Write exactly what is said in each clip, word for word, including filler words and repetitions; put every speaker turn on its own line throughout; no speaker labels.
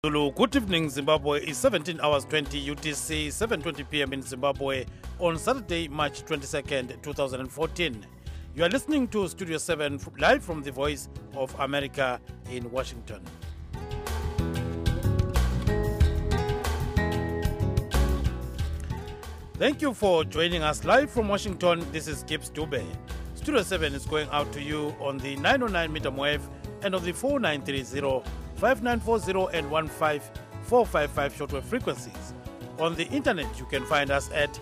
Zulu, good evening Zimbabwe. It's seventeen hours twenty U T C, seven twenty p m in Zimbabwe on Saturday, March twenty-second, two thousand fourteen. You are listening to Studio seven live from the Voice of America in Washington. Thank you for joining us live from Washington. This is Gibbs Dube. Studio seven is going out to you on the nine oh nine meter wave and on the four nine three zero, five nine four zero and one five four five five shortwave frequencies. On the internet, you can find us at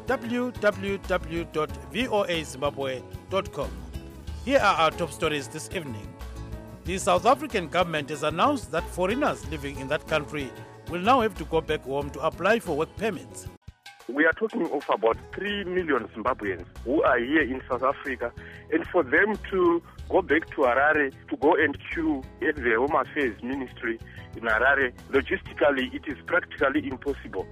w w w dot voa zimbabwe dot com. Here are our top stories this evening. The South African government has announced that foreigners living in that country will now have to go back home to apply for work permits.
We are talking of about three million Zimbabweans who are here in South Africa, and for them to go back to Harare to go and queue at the Home Affairs Ministry in Harare, logistically it is practically impossible.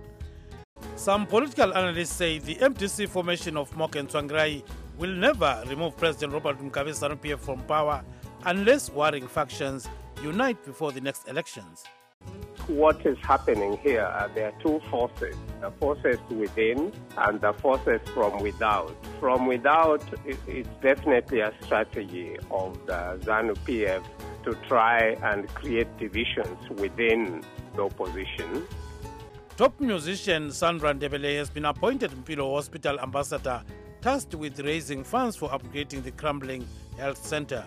Some political analysts say the M D C formation of Moke Tsvangirai will never remove President Robert Mugabe ZANU-P F from power unless warring factions unite before the next elections.
What is happening here, uh, there are two forces, the forces within and the forces from without. From without, it, it's definitely a strategy of the ZANU-P F to try and create divisions within the opposition.
Top musician Sandra Ndebele has been appointed Mpilo Hospital ambassador, tasked with raising funds for upgrading the crumbling health center.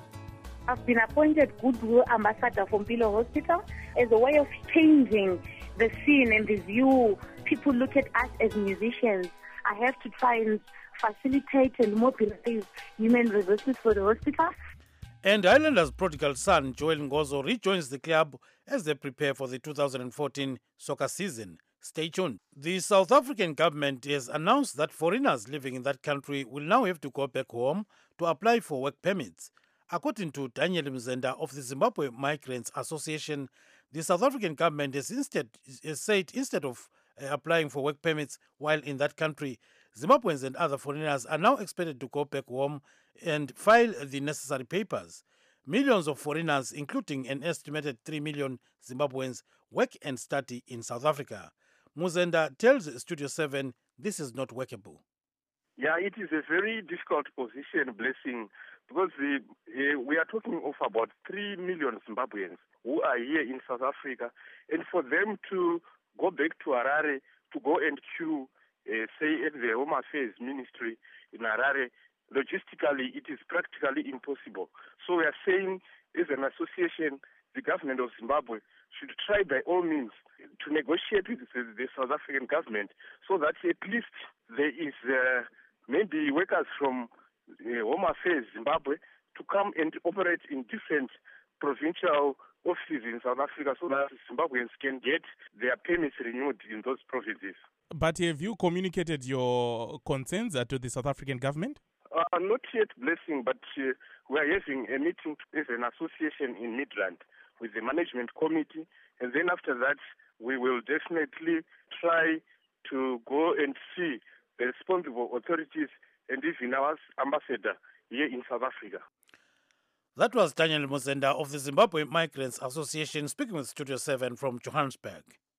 I've been appointed Goodwill Ambassador for Mpilo Hospital as a way of changing the scene and the view. People look at us as musicians. I have to try and facilitate and mobilize human resources for the hospital.
And Islanders' prodigal son, Joel Ngozo, rejoins the club as they prepare for the two thousand fourteen soccer season. Stay tuned. The South African government has announced that foreigners living in that country will now have to go back home to apply for work permits. According to Daniel Mzenda of the Zimbabwe Migrants Association, the South African government has instead has said instead of uh, applying for work permits while in that country, Zimbabweans and other foreigners are now expected to go back home and file the necessary papers. Millions of foreigners, including an estimated three million Zimbabweans, work and study in South Africa. Muzenda tells Studio seven this is not workable.
Yeah, it is a very difficult position, Blessing, because the, uh, we are talking of about three million Zimbabweans who are here in South Africa, and for them to go back to Harare to go and queue, uh, say, at the Home Affairs Ministry in Harare, logistically it is practically impossible. So we are saying, as an association, the government of Zimbabwe should try by all means to negotiate with the, the South African government so that at least there is uh, maybe workers from uh, Home Affairs Zimbabwe to come and operate in different provincial offices in South Africa so that Zimbabweans can get their permits renewed in those provinces.
But have you communicated your concerns uh, to the South African government?
Uh, not yet, Blessing, but uh, we are having a meeting as an association in Midrand with the management committee, and then after that we will definitely try to go and see the responsible authorities and even our ambassador here in South Africa.
That was Daniel Muzenda of the Zimbabwe Migrants Association speaking with Studio seven from Johannesburg.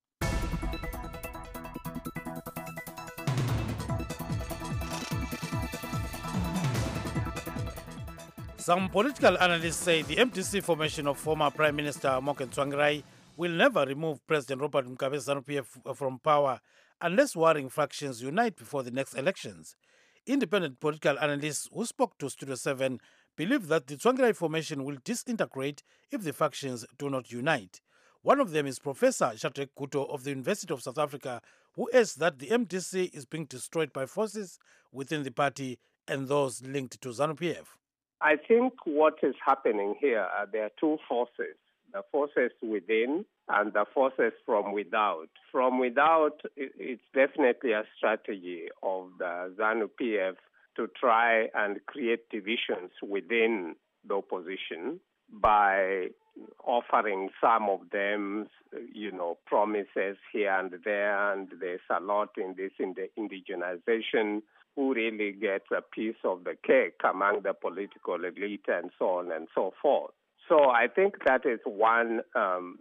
Some political analysts say the M D C formation of former Prime Minister Moke Tsvangirai will never remove President Robert Mugabe ZANU-P F from power unless warring factions unite before the next elections. Independent political analysts who spoke to Studio seven believe that the Tsvangirai formation will disintegrate if the factions do not unite. One of them is Professor Shadrack Guto of the University of South Africa, who asks that the M D C is being destroyed by forces within the party and those linked to ZANU-P F.
I think what is happening here, uh, there are two forces, the forces within and the forces from without. From without, it, it's definitely a strategy of the ZANU-P F to try and create divisions within the opposition by offering some of them, you know, promises here and there, and there's a lot in this in the indigenization who really gets a piece of the cake among the political elite and so on and so forth. So I think that is one um,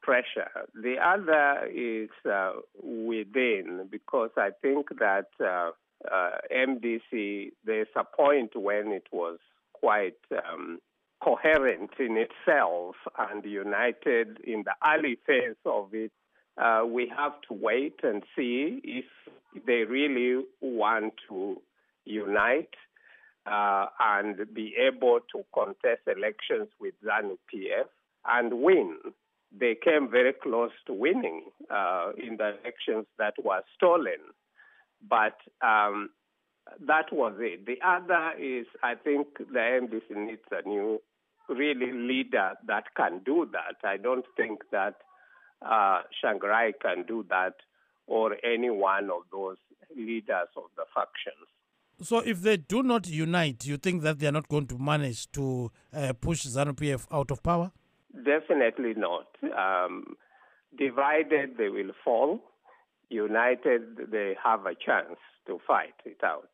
pressure. The other is uh, within, because I think that uh, uh, M D C, there's a point when it was quite um, coherent in itself and united in the early phase of it. Uh, we have to wait and see if they really want to unite uh, and be able to contest elections with ZANU-P F and win. They came very close to winning uh, in the elections that were stolen. But um, that was it. The other is, I think the M D C needs a new, really, leader that can do that. I don't think that uh, Tsvangirai can do that, or any one of those leaders of the factions.
So if they do not unite, you think that they are not going to manage to uh, push ZANU-P F out of power?
Definitely not. Um, divided, they will fall. United, they have a chance to fight it out.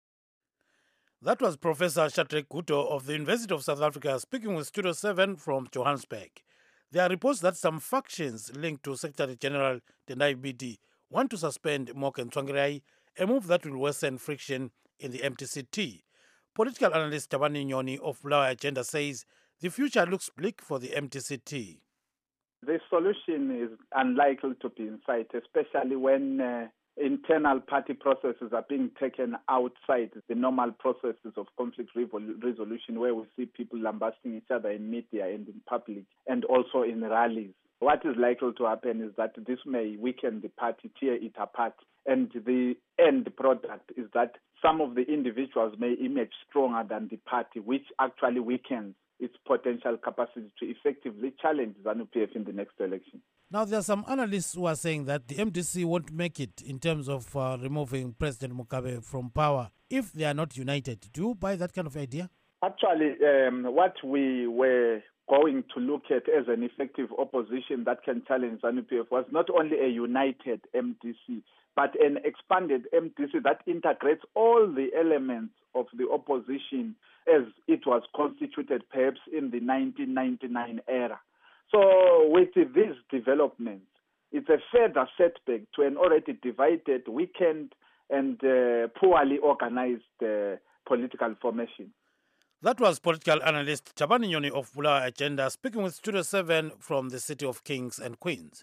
That was Professor Shadrack Guto of the University of South Africa speaking with Studio seven from Johannesburg. There are reports that some factions linked to Secretary General Tendai Biti want to suspend Morgan Tsvangirai, a move that will worsen friction in the M T C T. Political analyst Thabani Nyoni of Bulawayo Agenda says the future looks bleak for the M T C T.
The solution is unlikely to be in sight, especially when uh, internal party processes are being taken outside the normal processes of conflict resolution, where we see people lambasting each other in media and in public, and also in rallies. What is likely to happen is that this may weaken the party, tear it apart, and the end product is that some of the individuals may emerge stronger than the party, which actually weakens its potential capacity to effectively challenge ZANU-P F in the next election.
Now, there are some analysts who are saying that the M D C won't make it in terms of uh, removing President Mugabe from power if they are not united. Do you buy that kind of idea?
Actually, um, what we were going to look at as an effective opposition that can challenge ZANU-P F was not only a united M D C, but an expanded M D C that integrates all the elements of the opposition as it was constituted perhaps in the nineteen ninety-nine era. So with these developments, it's a further setback to an already divided, weakened, and uh, poorly organized uh, political formation.
That was political analyst Thabani Nyoni of Bulawayo Agenda speaking with Studio seven from the city of Kings and Queens.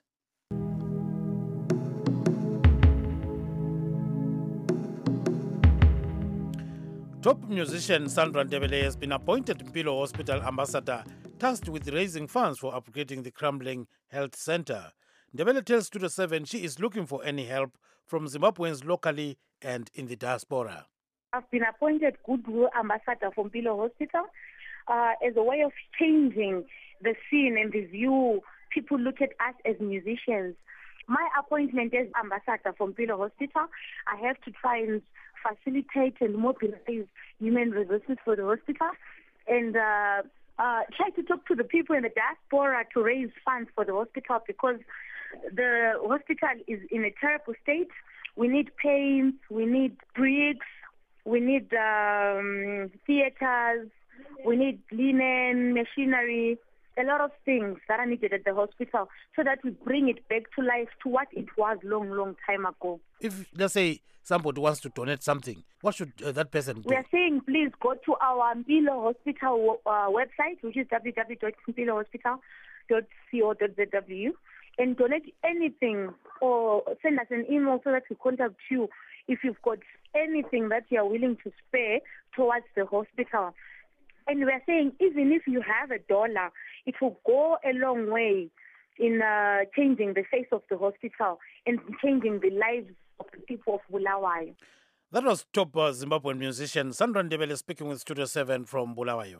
Top musician Sandra Ndebele has been appointed Mpilo Hospital ambassador, tasked with raising funds for upgrading the crumbling health center. Ndebele tells Studio seven she is looking for any help from Zimbabweans locally and in the diaspora.
I've been appointed Goodwill Ambassador for Mpilo Hospital uh, as a way of changing the scene and the view people look at us as musicians. My appointment as ambassador for Mpilo Hospital, I have to try and facilitate and mobilize human resources for the hospital and uh, uh, try to talk to the people in the diaspora to raise funds for the hospital, because the hospital is in a terrible state. We need paints, we need bricks, we need um, theaters, we need linen, machinery, a lot of things that are needed at the hospital so that we bring it back to life to what it was long, long time ago.
If, let's say, somebody wants to donate something, what should uh, that person do?
We are saying please go to our Mpilo Hospital uh, website, which is w w w dot mpilo hospital dot co dot z w, and donate anything, or send us an email so that we contact you if you've got anything that you are willing to spare towards the hospital. And we are saying even if you have a dollar, it will go a long way in uh, changing the face of the hospital and changing the lives of the people of Bulawayo.
That was top uh, Zimbabwean musician Sandra Ndebele speaking with Studio seven from Bulawayo.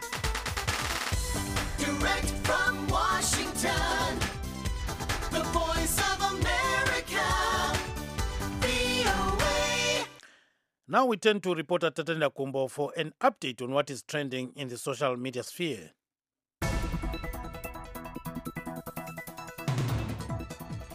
Direct from Washington, the voice of America, V O A.
Now we turn to reporter Tatenda Kumbo for an update on what is trending in the social media sphere.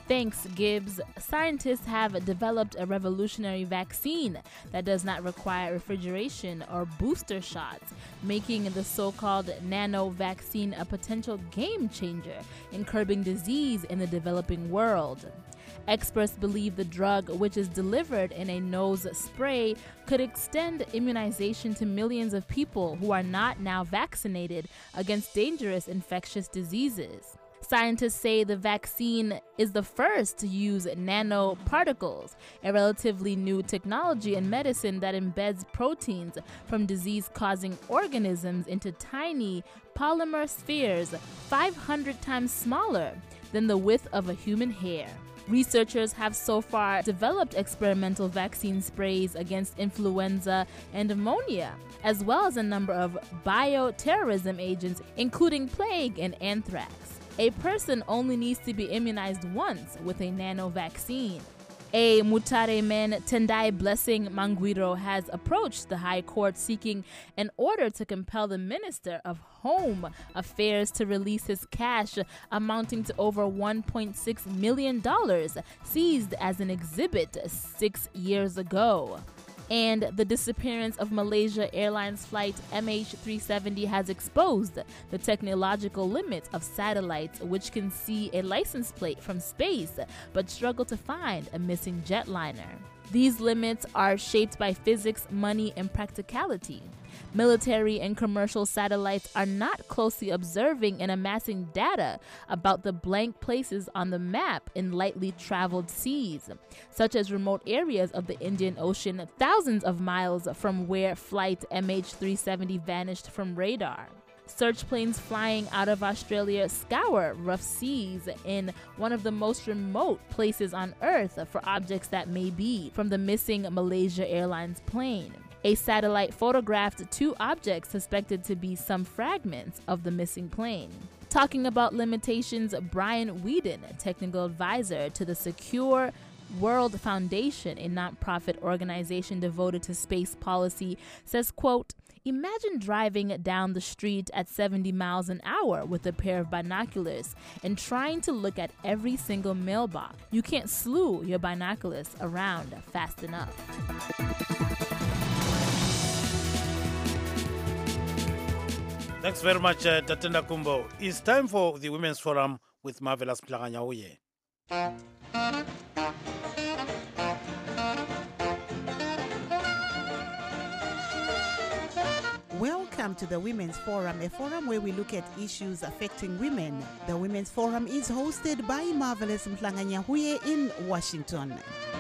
Thanks, Gibbs. Scientists have developed a revolutionary vaccine that does not require refrigeration or booster shots, making the so-called nano vaccine a potential game changer in curbing disease in the developing world. Experts believe the drug, which is delivered in a nose spray, could extend immunization to millions of people who are not now vaccinated against dangerous infectious diseases. Scientists say the vaccine is the first to use nanoparticles, a relatively new technology in medicine that embeds proteins from disease-causing organisms into tiny polymer spheres five hundred times smaller than the width of a human hair. Researchers have so far developed experimental vaccine sprays against influenza and pneumonia, as well as a number of bioterrorism agents, including plague and anthrax. A person only needs to be immunized once with a nano vaccine. A Mutare man, Tendai Blessing Mangwiro, has approached the High Court seeking an order to compel the Minister of Home Affairs to release his cash amounting to over one point six million dollars seized as an exhibit six years ago. And the disappearance of Malaysia Airlines flight M H three seventy has exposed the technological limits of satellites, which can see a license plate from space but struggle to find a missing jetliner. These limits are shaped by physics, money, and practicality. Military and commercial satellites are not closely observing and amassing data about the blank places on the map in lightly traveled seas, such as remote areas of the Indian Ocean thousands of miles from where flight M H three seventy vanished from radar. Search planes flying out of Australia scour rough seas in one of the most remote places on Earth for objects that may be from the missing Malaysia Airlines plane. A satellite photographed two objects suspected to be some fragments of the missing plane. Talking about limitations, Brian Whedon, technical advisor to the Secure World Foundation, a nonprofit organization devoted to space policy, says, quote, "Imagine driving down the street at seventy miles an hour with a pair of binoculars and trying to look at every single mailbox. You can't slew your binoculars around fast enough."
Thanks very much, uh, Tatenda Kumbo. It's time for the Women's Forum with Marvelous Mhlanganyauye.
Welcome to the Women's Forum, a forum where we look at issues affecting women. The Women's Forum is hosted by Marvelous Mhlanganyauye in Washington.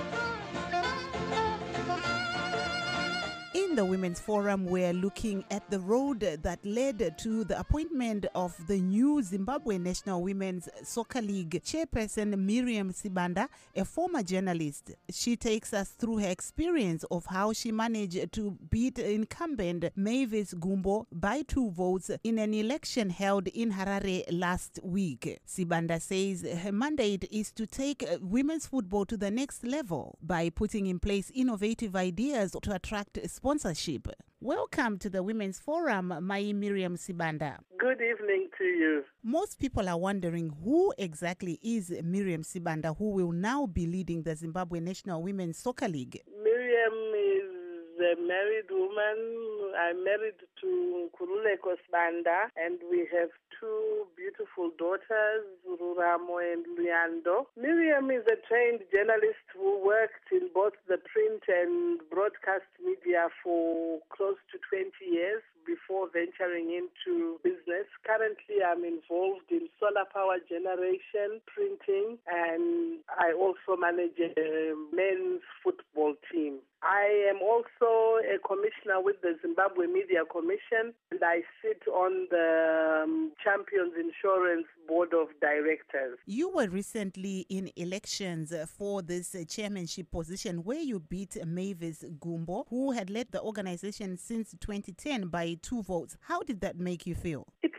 In the Women's Forum, we're looking at the road that led to the appointment of the new Zimbabwe National Women's Soccer League chairperson, Miriam Sibanda, a former journalist. She takes us through her experience of how she managed to beat incumbent Mavis Gumbo by two votes in an election held in Harare last week. Sibanda says her mandate is to take women's football to the next level by putting in place innovative ideas to attract sponsorship. Welcome to the Women's Forum, Mai Miriam Sibanda.
Good evening to you.
Most people are wondering who exactly is Miriam Sibanda, who will now be leading the Zimbabwe National Women's Soccer League.
Miriam is a married woman. I'm married to Nkululeko Sibanda, and we have two beautiful daughters, Ruramo and Luyando. Miriam is a trained journalist who worked in both the print and broadcast media for close to twenty years before venturing into business. Currently, I'm involved in solar power generation, printing, and I also manage a men's football team. I am also a commissioner with the Zimbabwe Media Commission, and I sit on the um, Champions Insurance Board of Directors.
You were recently in elections for this uh, chairmanship position where you beat Mavis Gumbo, who had led the organization since twenty ten by two votes. How did that make you feel?
It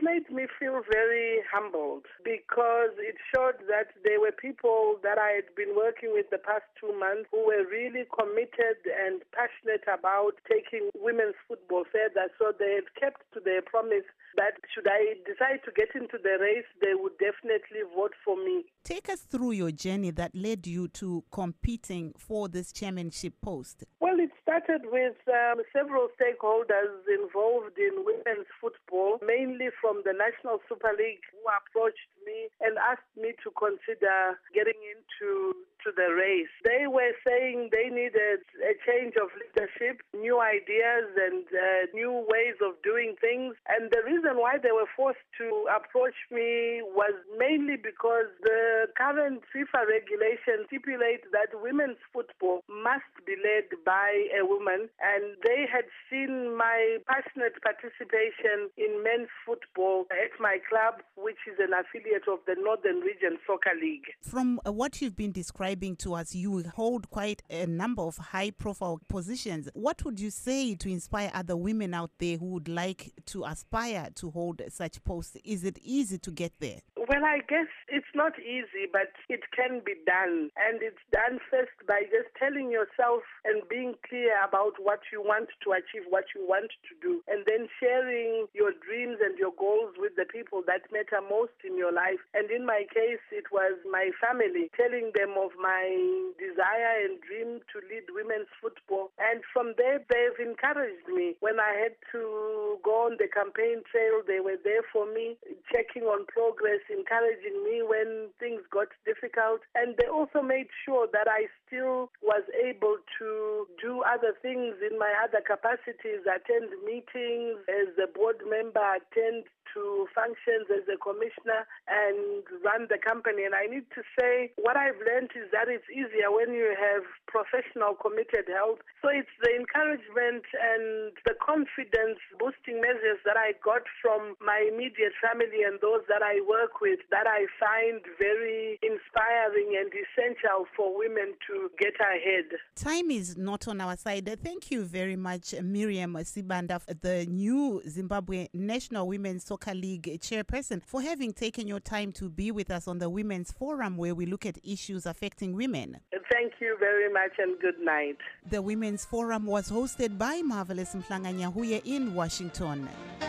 made me feel very humbled because it showed that there were people that I had been working with the past two months who were really committed and passionate about taking women's football further. So they had kept to their promise that should I decide to get into the race, they would definitely vote for me.
Take us through your journey that led you to competing for this chairmanship post.
Well, it started with um, several stakeholders involved in women's football, mainly from the National Super League, who approached me and asked me to consider getting into to the race. They were saying they needed a change of leadership, new ideas and uh, new ways of doing things. And the reason why they were forced to approach me was mainly because the current FIFA regulations stipulate that women's football must be led by a woman. And they had seen my passionate participation in men's football at my club, which is an affiliate of the Northern Region Soccer League.
From uh, what you've been describing to us, you hold quite a number of high-profile positions. What would you say to inspire other women out there who would like to aspire to hold such posts? Is it easy to get there?
Well, I guess it's not easy, but it can be done. And it's done first by just telling yourself and being clear about what you want to achieve, what you want to do, and then sharing your dreams and your goals with the people that matter most in your life. And in my case, it was my family, telling them of my desire and dream to lead women's football. And from there, they've encouraged me. When I had to go on the campaign trail, they were there for me, checking on progress, encouraging me when things got difficult. And they also made sure that I still was able to do other things in my other capacities, attend meetings as a board member, attend to functions as a commissioner and run the company. And I need to say what I've learned is that it's easier when you have professional committed help. So it's the encouragement and the confidence boosting measures that I got from my immediate family and those that I work with that I find very inspiring and essential for women to get ahead.
Time is not on our side. Thank you very much, Miriam Sibanda, the new Zimbabwe National Women's Soccer League chairperson, for having taken your time to be with us on the Women's Forum, where we look at issues affecting women.
Thank you very much and good night.
The Women's Forum was hosted by Marvelous Mhlanga-Nyahuye in Washington.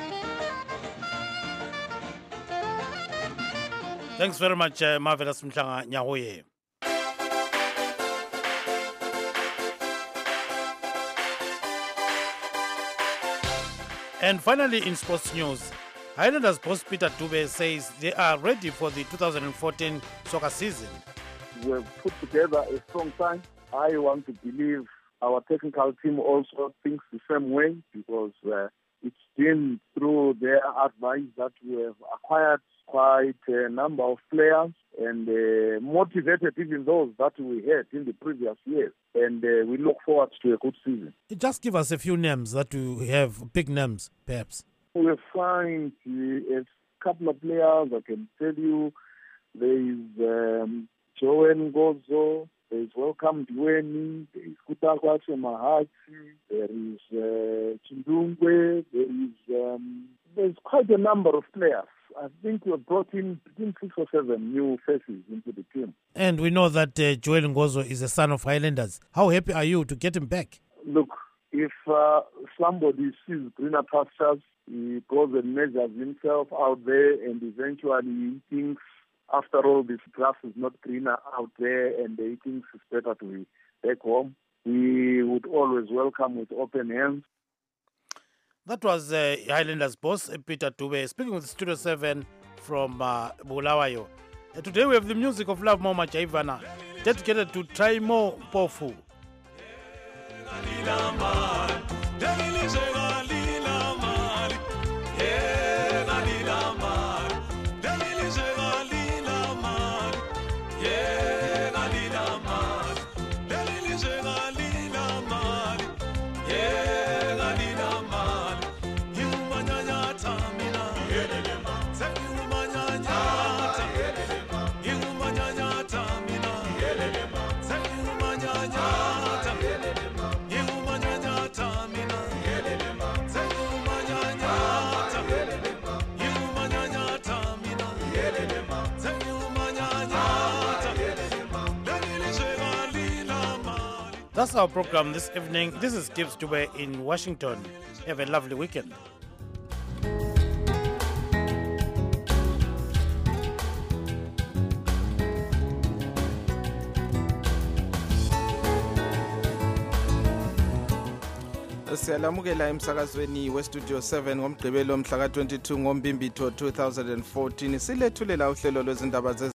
Thanks very much, uh, Marvelous Mhlanga-Nyahuye. And finally, in sports news, Highlanders boss Peter Dube says they are ready for the two thousand fourteen soccer season.
We've put together a strong side. I want to believe our technical team also thinks the same way, because uh, it's been through their advice that we have acquired quite a number of players and uh, motivated even those that we had in the previous years. And uh, we look forward to a good season.
Just give us a few names that we have, big names, perhaps.
We've signed uh, a couple of players. I can tell you there is um, Joel Ngozo, there is Welcome Dweni, there is Kutakwache Mahachi, there is uh, Chindungwe, there is um, there's quite a number of players. I think we've brought in between six or seven new faces into the team.
And we know that uh, Joel Ngozo is a son of Highlanders. How happy are you to get him back?
Look, if uh, somebody sees greener pastures, he goes and measures himself out there, and eventually he thinks, after all, this grass is not greener out there, and he thinks it's better to be back home, we would always welcome with open hands.
That was uh, Highlanders boss Peter Dube speaking with Studio seven from uh, Bulawayo. Uh, today we have the music of Love Mama Jaivana, dedicated to Traimo Pofu. That's our program this evening. This is Gibbs Dube in Washington. Have a lovely weekend.
Siyalamukela emsakazweni westudio seven ngomgqibelo mhla ka twenty-two ngoMbimbitho two thousand fourteen. Silethulela uhlelo lwezindaba